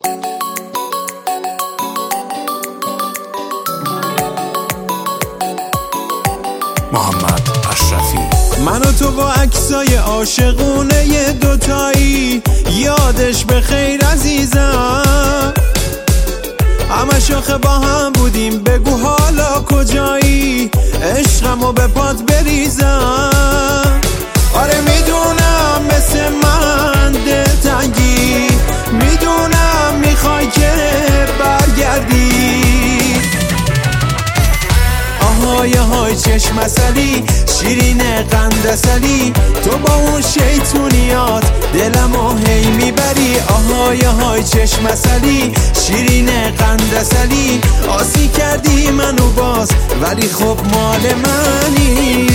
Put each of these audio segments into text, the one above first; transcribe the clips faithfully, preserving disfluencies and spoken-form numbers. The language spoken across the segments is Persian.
محمد اشرفی. من و تو با عکسای عاشقونه دوتایی، یادش به خیر عزیزم، همه شاخه با هم بودیم، بگو حالا کجایی، عشقمو به پات بریزم. آره میدونم مثل من دلتنگی، میدونم میخوای که برگردی. آهای های چشم عسلی، شیرین قند عسلی، تو با اون شیطونیات دلمو هی میبری. آهای های چشم عسلی، شیرین قند عسلی، آسی کردی منو باز ولی خب مال منی.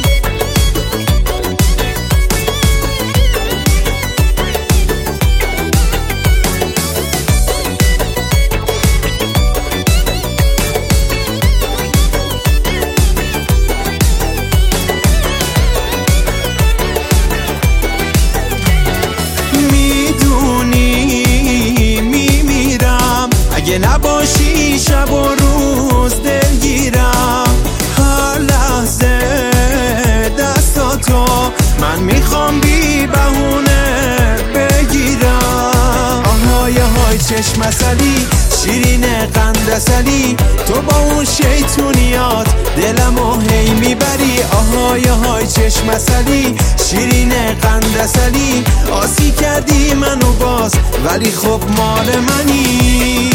اگه نباشی شب و روز دلگیرم، هر لحظه دستاتو من میخوام بی بهونه بگیرم. آهای های چشم عسلی، شیرین قند عسلی، تو با اون شیطونیات دلمو هی میبری. آهای های چشم عسلی، شیرین قند عسلی، آسی کردی منو باز ولی خب مال منی.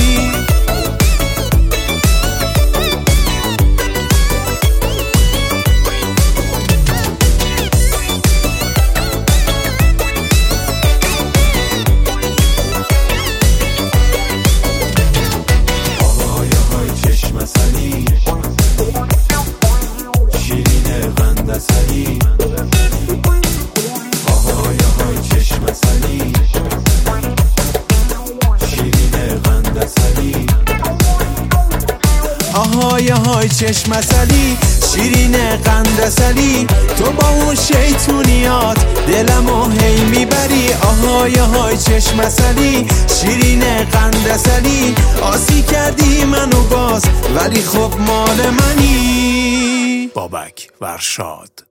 آهای های چشم عسلی، شیرین قند عسلی، تو با اون شیطونیات دلمو هی میبری. آهای های چشم عسلی، شیرین قند عسلی، آسی کردی منو باز ولی خب مال منی. بابک ورشاد.